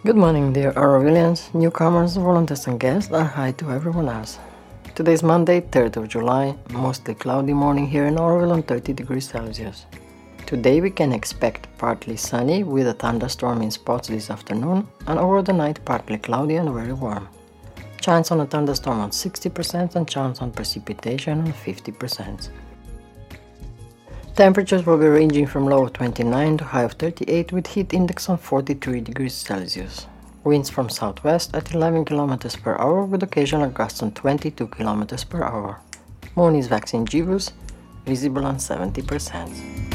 Good morning, dear Aurovilians, newcomers, volunteers and guests, and hi to everyone else. Today is Monday, 3rd of July, mostly cloudy morning here in Auroville on 30 degrees Celsius. Today we can expect partly sunny with a thunderstorm in spots this afternoon, and over the night partly cloudy and very warm. Chance on a thunderstorm on 60% and chance on precipitation on 50%. Temperatures will be ranging from low of 29 to high of 38 with heat index on 43 degrees Celsius. Winds from southwest at 11 km per hour with occasional gusts on 22 km per hour. Moon is waxing gibbous, visible on 70%.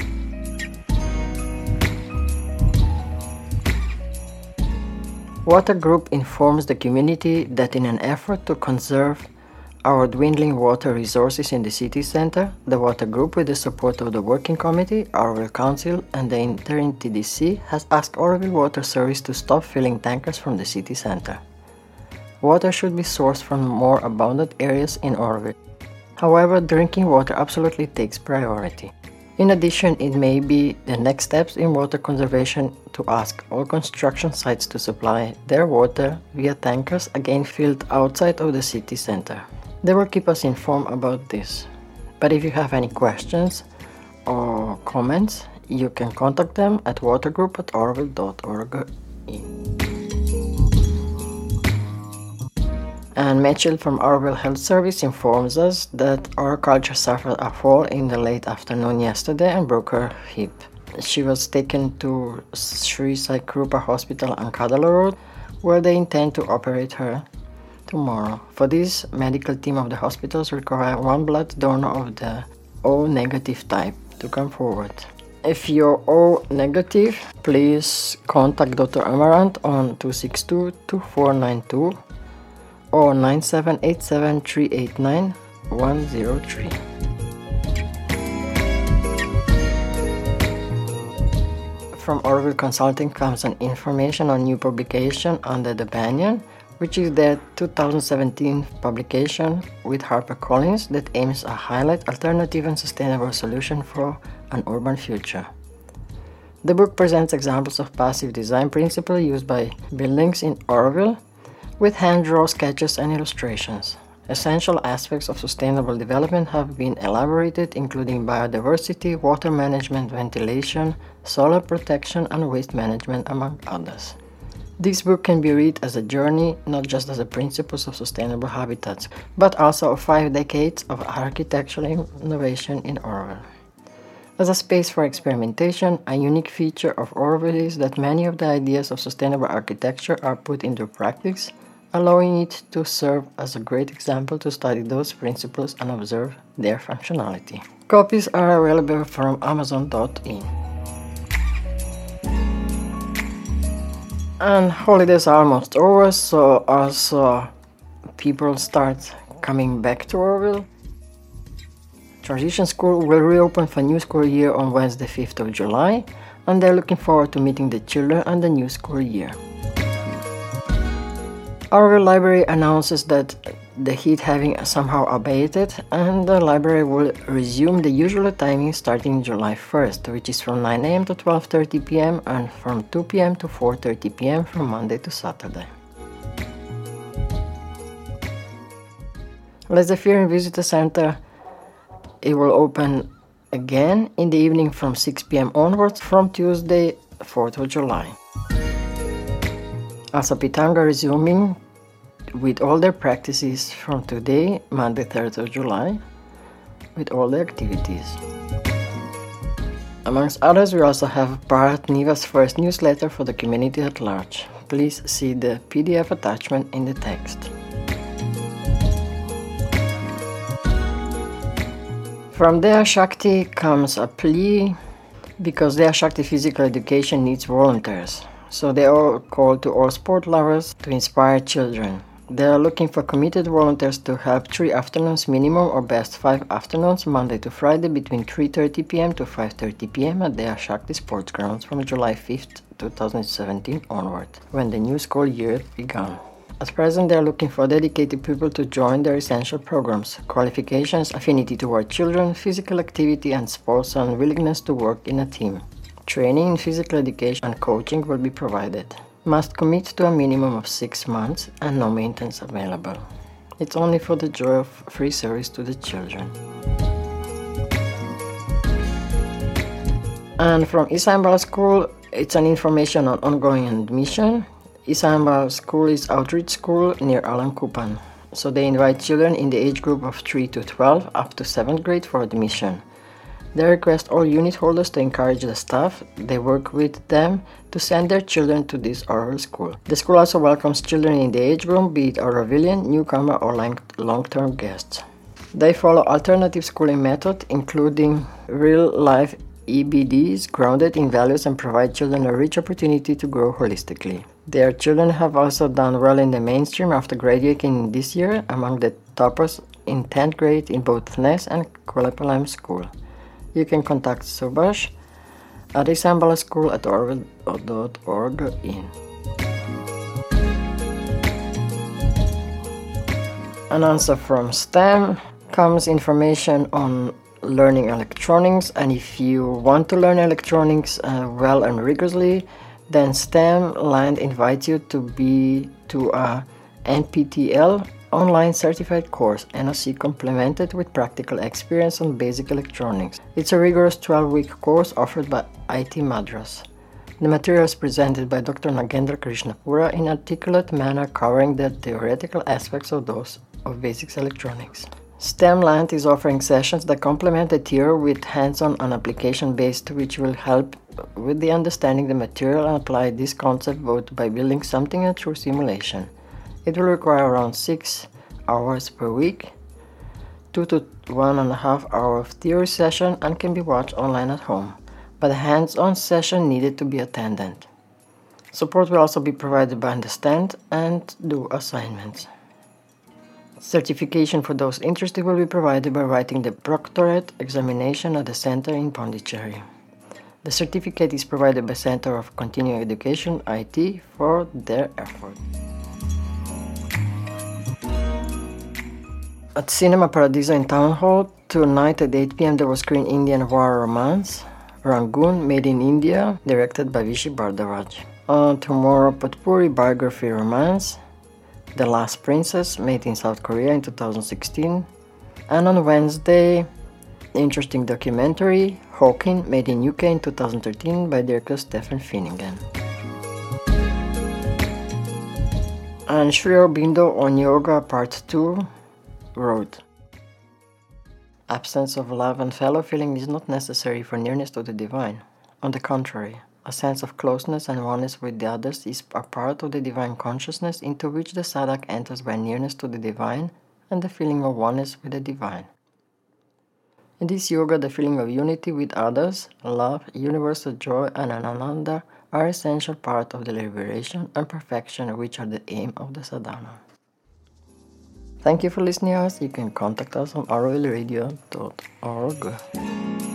Water Group informs the community that in an effort to conserve our dwindling water resources in the city center, the Water Group, with the support of the Working Committee, Auroville Council and the interim TDC, has asked Auroville Water Service to stop filling tankers from the city center. Water should be sourced from more abundant areas in Auroville. However, drinking water absolutely takes priority. In addition, it may be the next steps in water conservation to ask all construction sites to supply their water via tankers again filled outside of the city center. They will keep us informed about this. But if you have any questions or comments, you can contact them at watergroup@auroville.org. And Mitchell from Auroville Health Service informs us that our culture suffered a fall in the late afternoon yesterday and broke her hip. She was taken to Sri Sai Krupa Hospital on Kadala Road, where they intend to operate her tomorrow. For this, medical team of the hospitals require one blood donor of the O negative type to come forward. If you're O negative, please contact Dr. Amarant on 262-2492 or 9787-389-103. From Auroville Consulting comes an information on new publication under the Banyan, which is their 2017 publication with HarperCollins that aims to highlight alternative and sustainable solution for an urban future. The book presents examples of passive design principle used by buildings in Auroville with hand-drawn sketches and illustrations. Essential aspects of sustainable development have been elaborated, including biodiversity, water management, ventilation, solar protection, and waste management, among others. This book can be read as a journey, not just as the principles of sustainable habitats, but also of 5 decades of architectural innovation in Auroville. As a space for experimentation, a unique feature of Auroville is that many of the ideas of sustainable architecture are put into practice, allowing it to serve as a great example to study those principles and observe their functionality. Copies are available from Amazon.in. And holidays are almost over, so also people start coming back to Auroville. Transition School will reopen for new school year on Wednesday, 5th of July, and they're looking forward to meeting the children and the new school year. Auroville Library announces that the heat having somehow abated, and the library will resume the usual timing starting July 1st, which is from 9 a.m. to 12:30 p.m. and from 2 p.m. to 4:30 p.m. from Monday to Saturday. Les Zephyr Visitor Center, it will open again in the evening from 6 p.m. onwards from Tuesday, 4th of July. Asapitanga resuming with all their practices from today, Monday 3rd of July, with all the activities. Amongst others, we also have Bharat Niva's first newsletter for the community at large. Please see the PDF attachment in the text. From Dea Shakti comes a plea because Dea Shakti Physical Education needs volunteers. So they are called to all sport lovers to inspire children. They are looking for committed volunteers to help 3 afternoons minimum or best 5 afternoons Monday to Friday between 3:30 p.m. to 5:30 p.m. at Dea Shakti Sports Grounds from July 5th, 2017 onward, when the new school year began. At present, they are looking for dedicated people to join their essential programs, qualifications, affinity toward children, physical activity and sports, and willingness to work in a team. Training in physical education and coaching will be provided. Must commit to a minimum of 6 months and no maintenance available. It's only for the joy of free service to the children. And from Isambala School, it's an information on ongoing admission. Isambala School is outreach school near Alan Kupan. So they invite children in the age group of 3 to 12 up to 7th grade for admission. They request all unit holders to encourage the staff they work with them to send their children to this Auroville school. The school also welcomes children in the age group, be it Aurovillian, newcomer or long-term guests. They follow alternative schooling method, including real-life EBDs grounded in values, and provide children a rich opportunity to grow holistically. Their children have also done well in the mainstream after graduating this year, among the toppers in 10th grade in both Nes and Kuala School. You can contact Subhash at isambala@auroville.org in. An answer from STEM comes information on learning electronics, and if you want to learn electronics well and rigorously, then STEM Land invites you to a NPTEL online certified course, NOC, complemented with practical experience on basic electronics. It's a rigorous 12-week course offered by IT Madras. The material is presented by Dr. Nagendra Krishnapura in articulate manner, covering the theoretical aspects of those of basics electronics. STEM Land is offering sessions that complement the theory with hands-on and application-based, which will help with the understanding the material and apply this concept both by building something and through simulation. It will require around 6 hours per week, 2 to 1.5 hours of theory session, and can be watched online at home, but a hands-on session needed to be attended. Support will also be provided by Understand and Do assignments. Certification for those interested will be provided by writing the proctorate examination at the center in Pondicherry. The certificate is provided by Center of Continuing Education, IT, for their effort. At Cinema Paradiso in Town Hall, tonight at 8 p.m. there was screened Indian War Romance, Rangoon, Made in India, directed by Vishy Bardharaj. Tomorrow, Potpuri Biography Romance, The Last Princess, made in South Korea in 2016. And on Wednesday, interesting documentary, Hawking, made in UK in 2013 by director Stephen Finnegan. And Sri Aurobindo on Yoga Part 2 wrote, absence of love and fellow feeling is not necessary for nearness to the divine. On the contrary, a sense of closeness and oneness with the others is a part of the divine consciousness into which the sadhak enters by nearness to the divine and the feeling of oneness with the divine. In this yoga, the feeling of unity with others, love, universal joy, and ananda are essential part of the liberation and perfection, which are the aim of the sadhana. Thank you for listening to us. You can contact us on aurovilleradio.org.